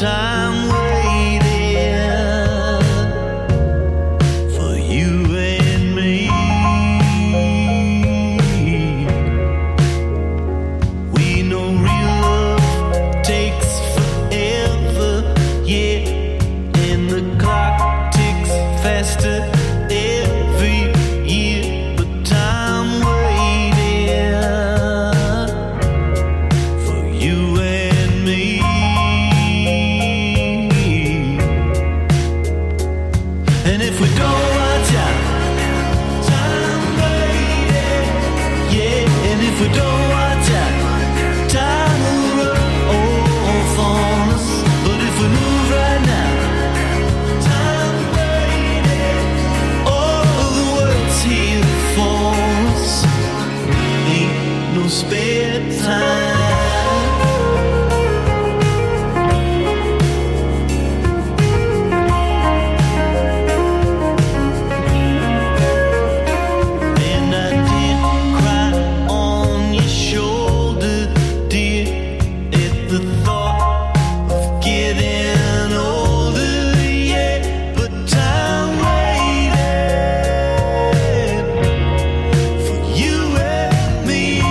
time waiting for you and me. We know real love takes forever, yeah, and the clock ticks faster every year, but time waiting for you and me. And if we don't watch out, time waiting, yeah, and if we don't watch out, time will run off on us. But if we move right now, time waiting, all the world's here for us. Ain't no spare time. And I did cry on your shoulder, dear, at the thought of getting older, yeah. But time waited for you and me.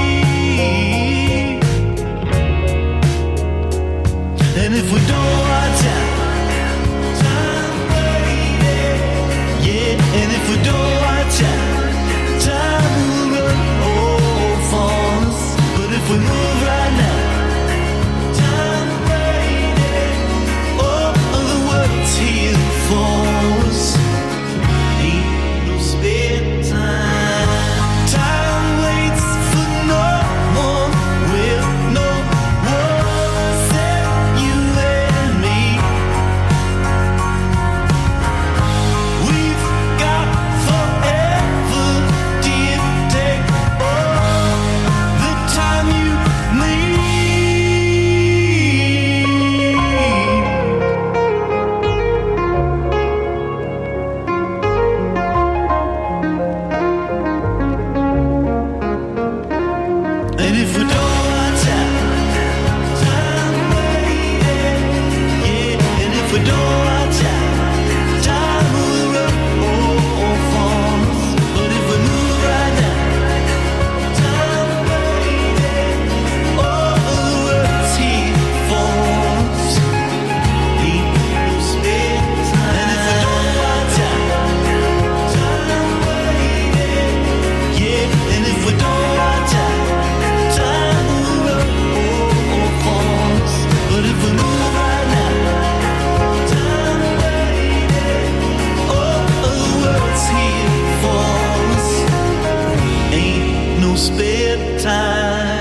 And if we don't watch out, time waited, yeah. And if we don't watch out, time will run off on us. But if we move right now, time waited, all the world's here for us. Ain't no spare time. Time waits for no one. Will no one except you and me. We've got forever, dear. Take all the time you need. And if we don't watch out, time waiting, yeah. And if we don't watch out, time will run off on us. But if we move right now, time waiting, all the world's here for us. Ain't no spare time. And if we don't watch out, time waiting, yeah. And if we don't watch out, time will run off on us. But if we move right now, time waiting, all the world's here for us. Ain't no spare time.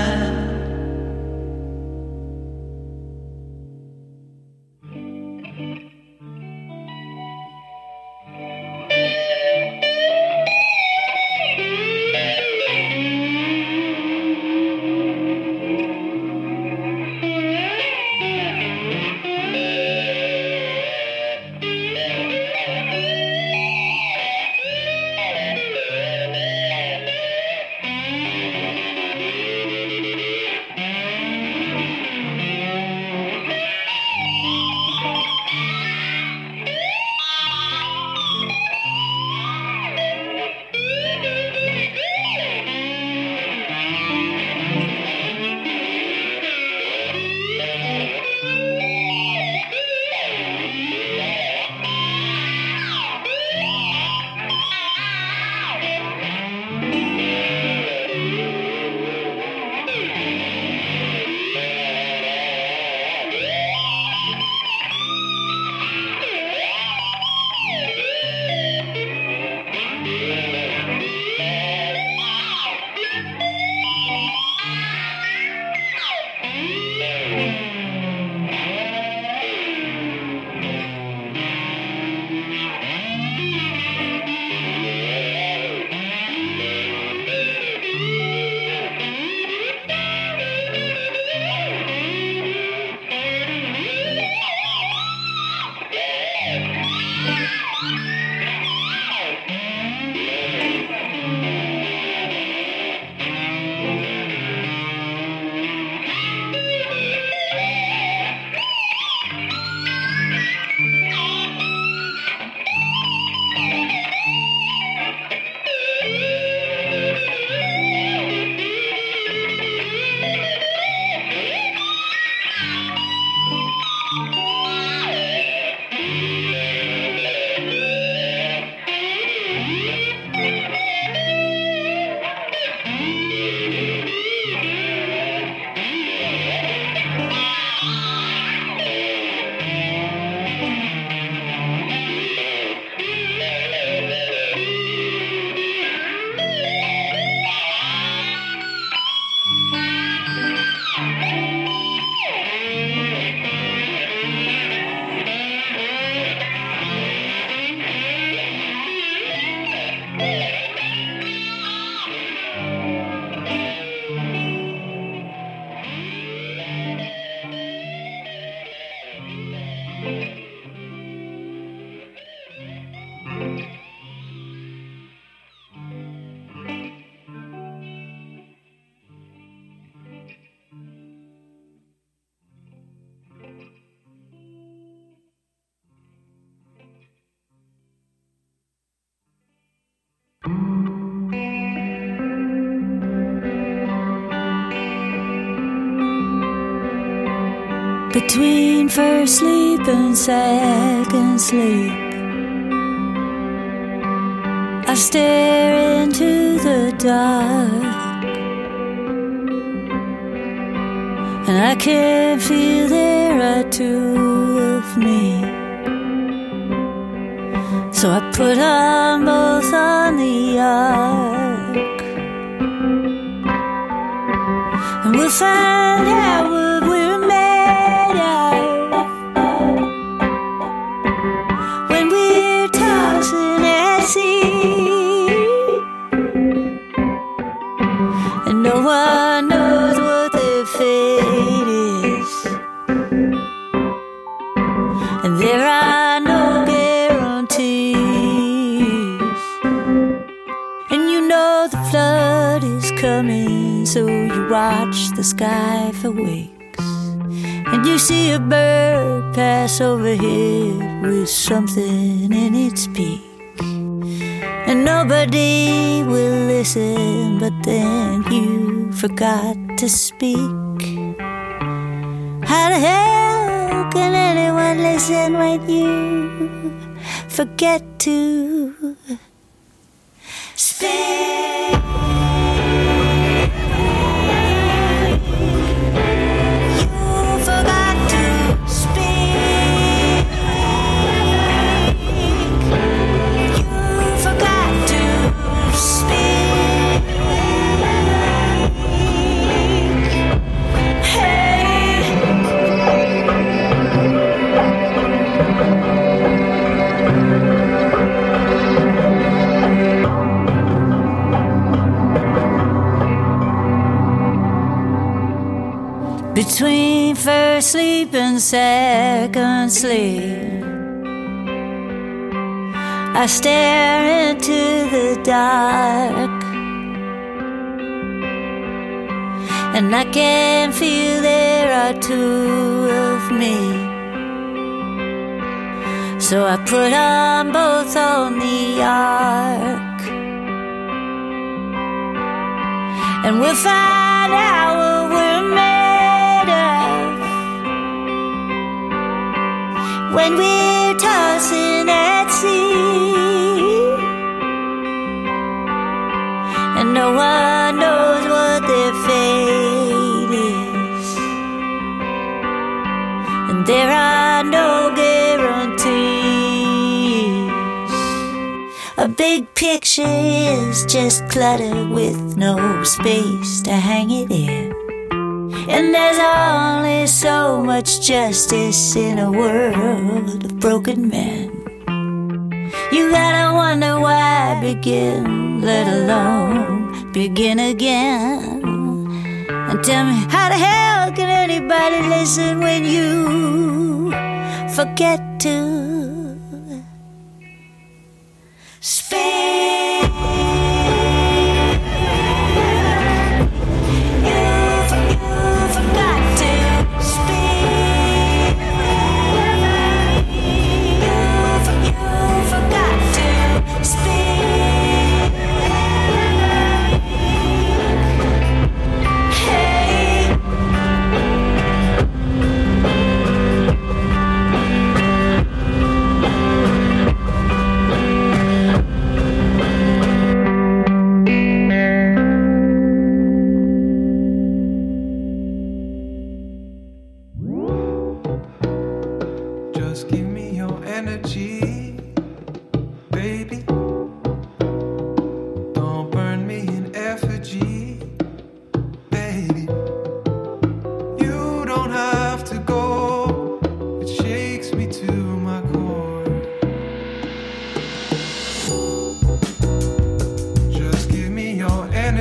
Between first sleep and second sleep, I stare into the dark, and I can feel there are two of me. So I put on both on the ark, and we'll find out what we're made of when we're tossing at sea, and no one knows what their fate is, and there are no guarantees. And you know the flood is coming, so you watch the sky for weeks, and you see a bird pass overhead with something in its beak, and nobody will listen, but then you forgot to speak. How the hell can anyone listen when you forget to speak? You forgot to speak. You forgot to speak. Hey. Between first sleep and second sleep, I stare into the dark, and I can feel there are two of me. So I put on both on the ark, and we'll find out what we're made of when we're tossing at sea, and no one knows what their fate is, and there are no guarantees. A big picture is just clutter with no space to hang it in, and there's only so much justice in a world of broken men. You gotta wonder why begin, let alone begin again. And tell me, how the hell can anybody listen when you forget to speak? You forgot to speak. You forgot to speak. Hey.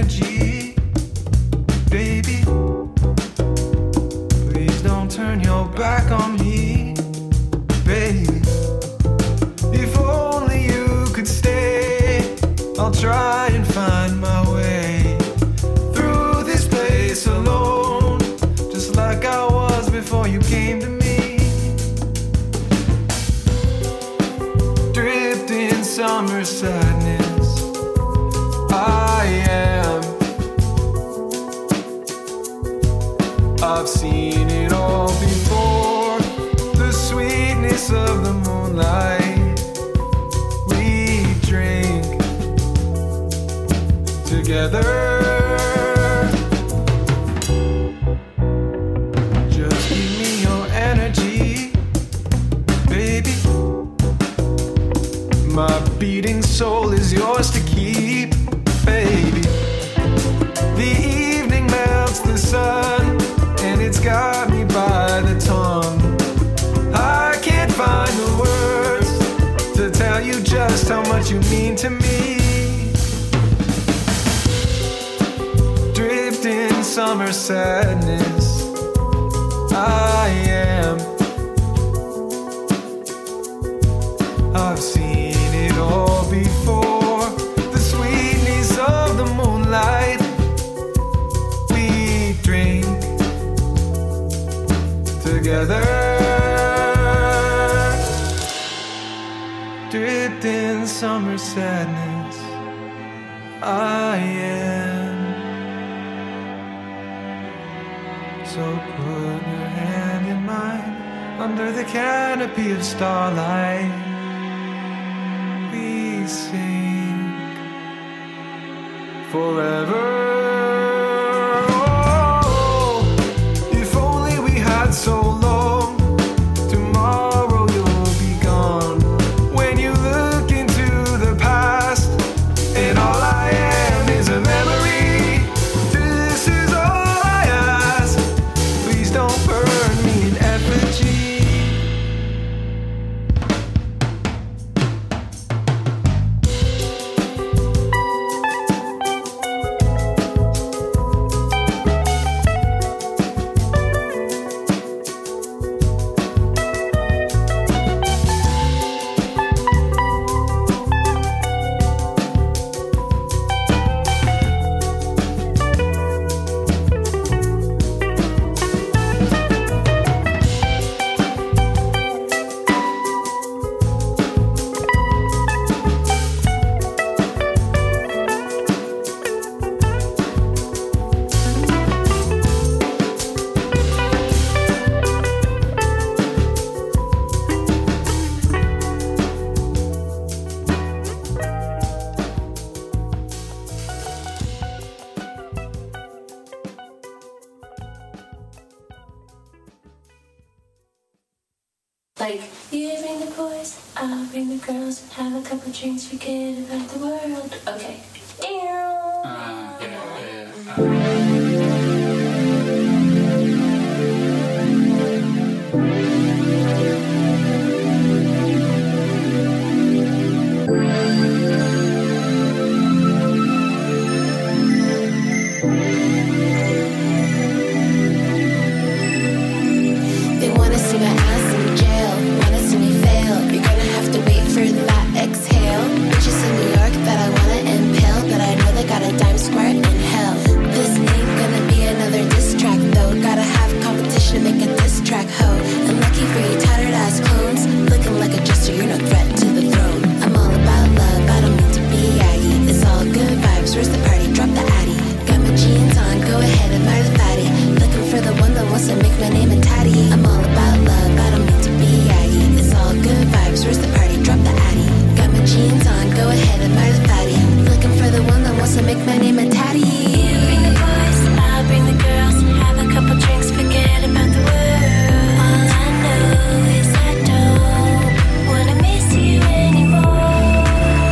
energy, baby. Please don't turn your back on me, baby. If only you could stay, I'll try and find my way through this place alone, just like I was before you came to me. Dripped in summer sadness, I am. I've seen it all before, the sweetness of the moonlight. We drink together. Just give me your energy, baby. My beating soul is yours to keep, baby. The evening melts the sun, and it's got me by the tongue. I can't find the words to tell you just how much you mean to me. Dripped in summer sadness, I am. I've seen it all before, the sweetness of the moonlight. We drink together. Dripped in summer sadness, I am. So put your hand in mine under the canopy of starlight. We sing forever. Oh, if only we had so long. Tomorrow you'll be gone. When you look into the past, and all I am is a memory. This is all I ask. Please don't burn me in effigy. Like, you bring the boys, I'll bring the girls, have a couple drinks, forget about the world. Okay. They wanna see my ass in jail, wanna see me fail. You're gonna have to wait for that exhale. Bitches in New York that I wanna impale, but I know they got a dime square in hell. This ain't gonna be another diss track though. Gotta have competition to make a diss track, ho. And lucky for you tattered ass clones, looking like a jester, you're no threat to the throne. I'm all about love, I don't mean to be aggy. It's all good vibes, where's the party? Drop the addy. Got my jeans on, go ahead and marry the fatty. Looking for the one that wants to make my name a tatty. I'm all about love, I don't mean to be aggy. It's all good vibes, where's the party? Drop the addy. Got my jeans on, go ahead and marry the fatty. Looking for the one that wants to make my name a tatty. You bring the boys, I'll bring the girls, have a couple drinks, forget about the world. All I know is I don't wanna miss you anymore.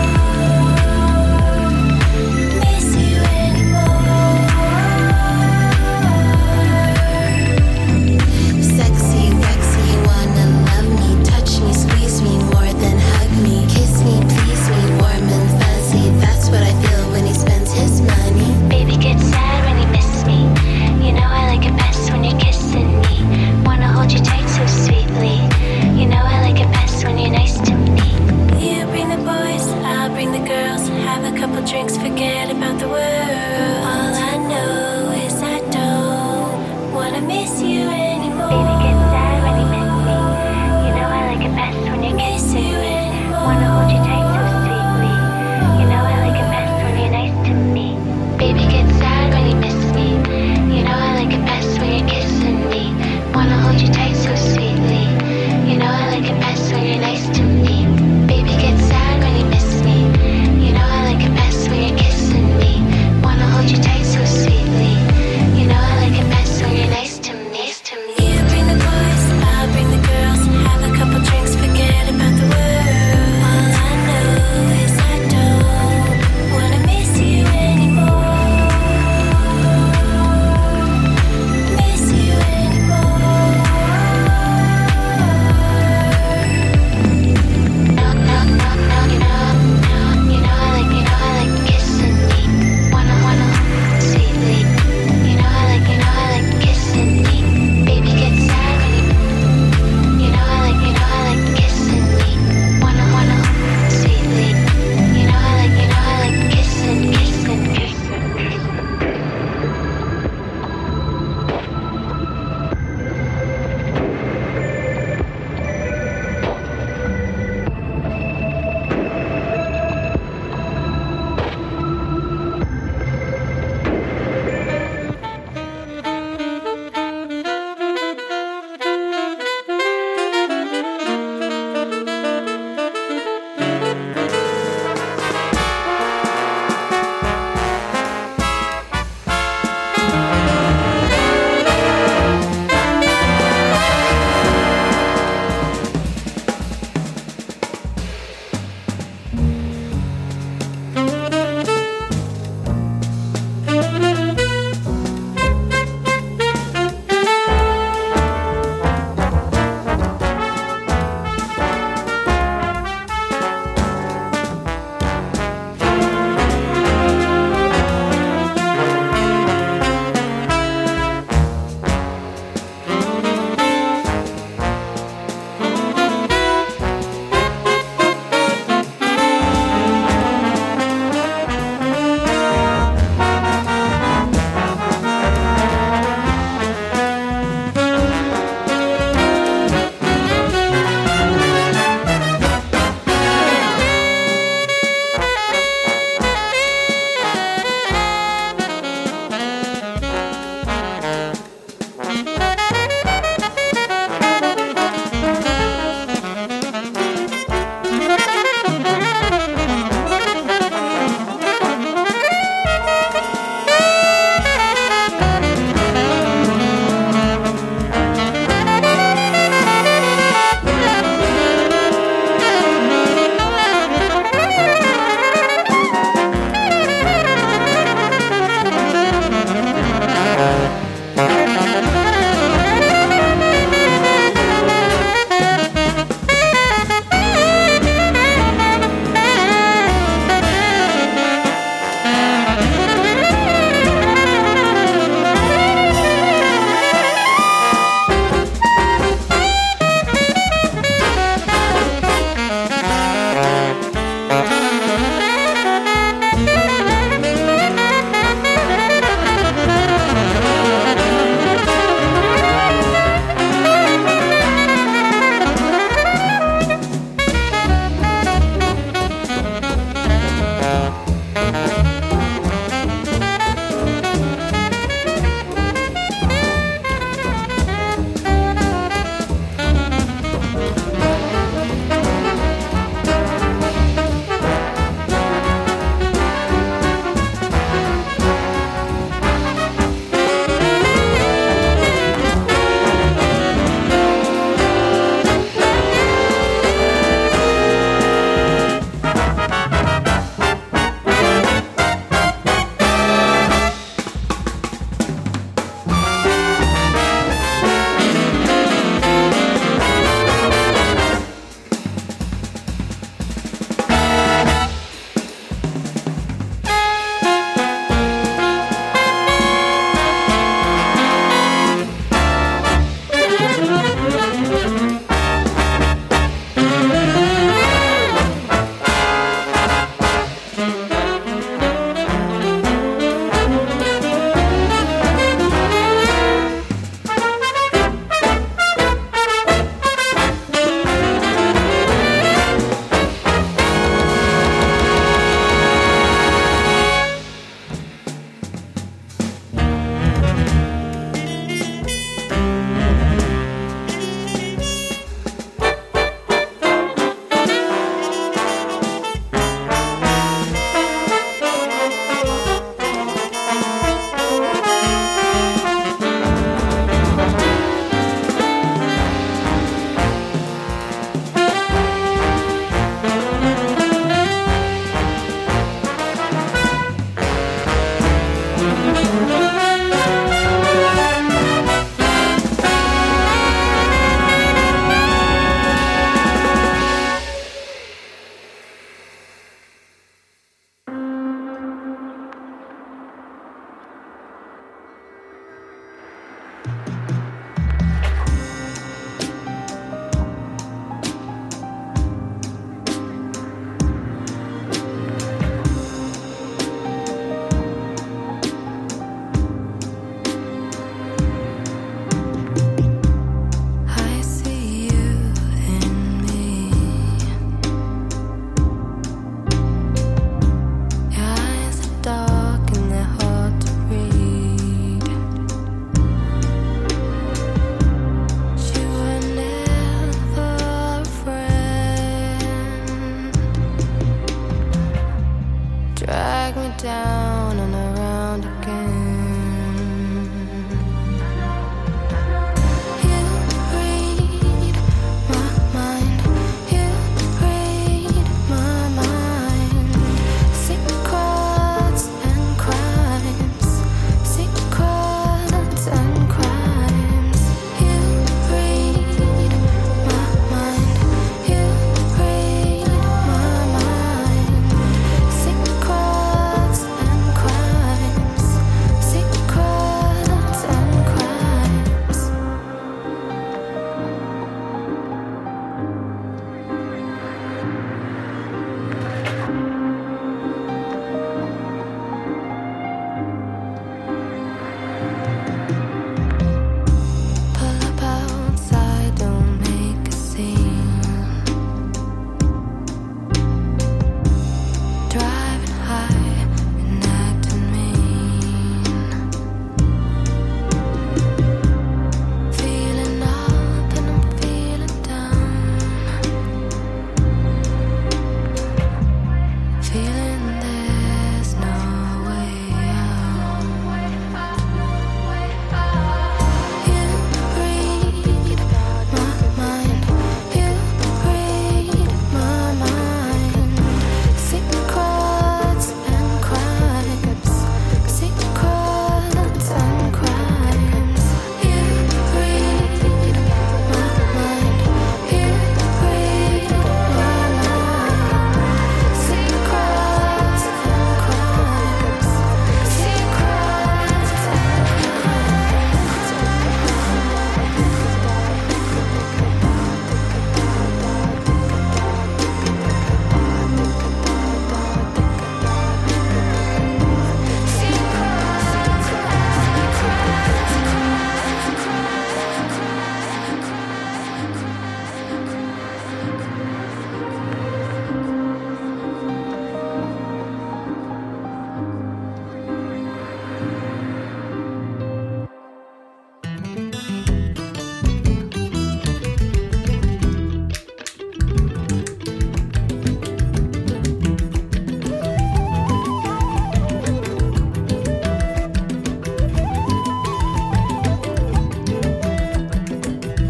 Miss you anymore. Sexy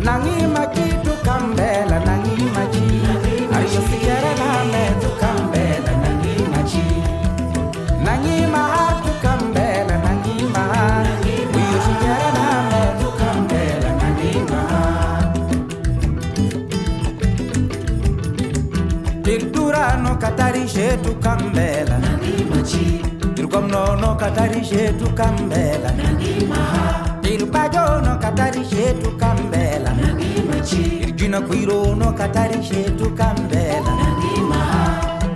nangi makitu kambela nangi machi ayo fikere na metu kambela nangi machi nangi mahatu kambela nangi mahar ayo fikere na metu kambela nangi mahar Tirturano katari shetu kambela nangi machi Tirkomno no katari shetu kambela nangi mahar Tirbajo no katari shetu kambela nangi machi Irgina kuiro no katari shetu kambela nangi mahar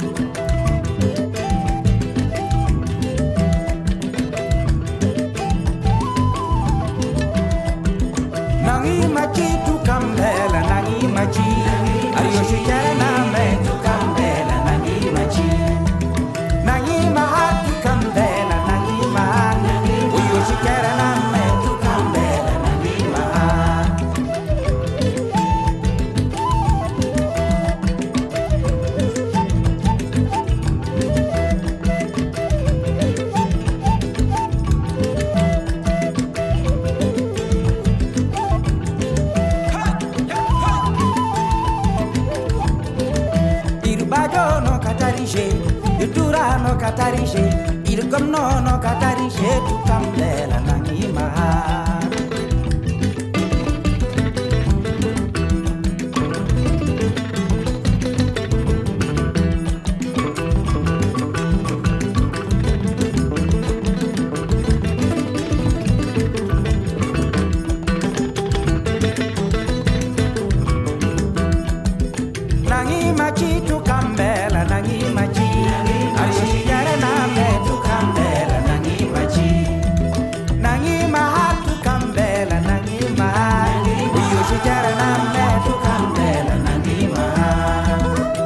Nangi machi tu kambela nangi machi Ayo shikara na me tu kambela nangi machi Nangi mahar tu kambela nangi mahar Ayo shikara na me tu kambela nangi mahar Irbajo no katarishe, itura no katarishe, irgomno no katarishe tu kambela nangi mahar. Nangi machi tu kambela nangi machi ayo shigara na me tu kambela nangi machi nangi mahar tu kambela nangi mahar ayo shigara na me tu kambela nangi mahar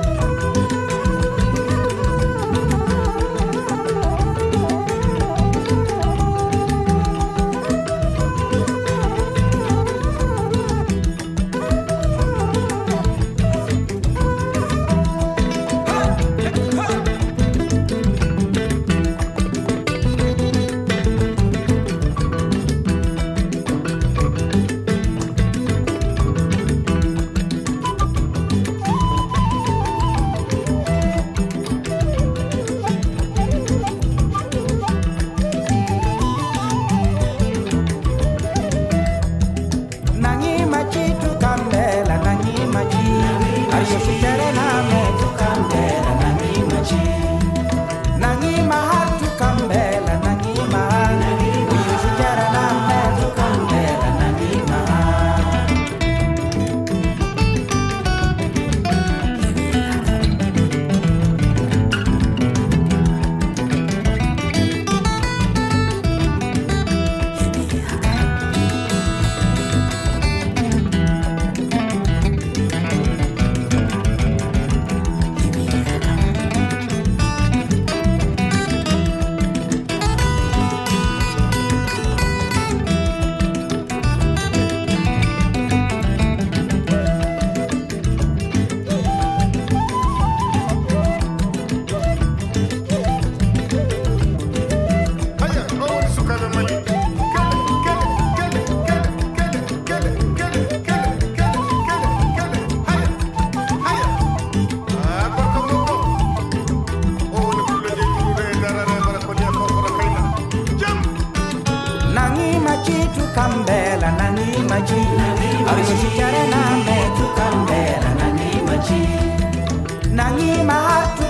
Nangi machi tu kambela nangi machi ayo shigara na me tu kambela nangi machi nangi mahar tu kambela nangi mahar ayo shigara na me tu kambela nangi mahar Nangi machi tu kambela nangi machi ayo shigara na me tu kambela nangi machi nangi mahar tu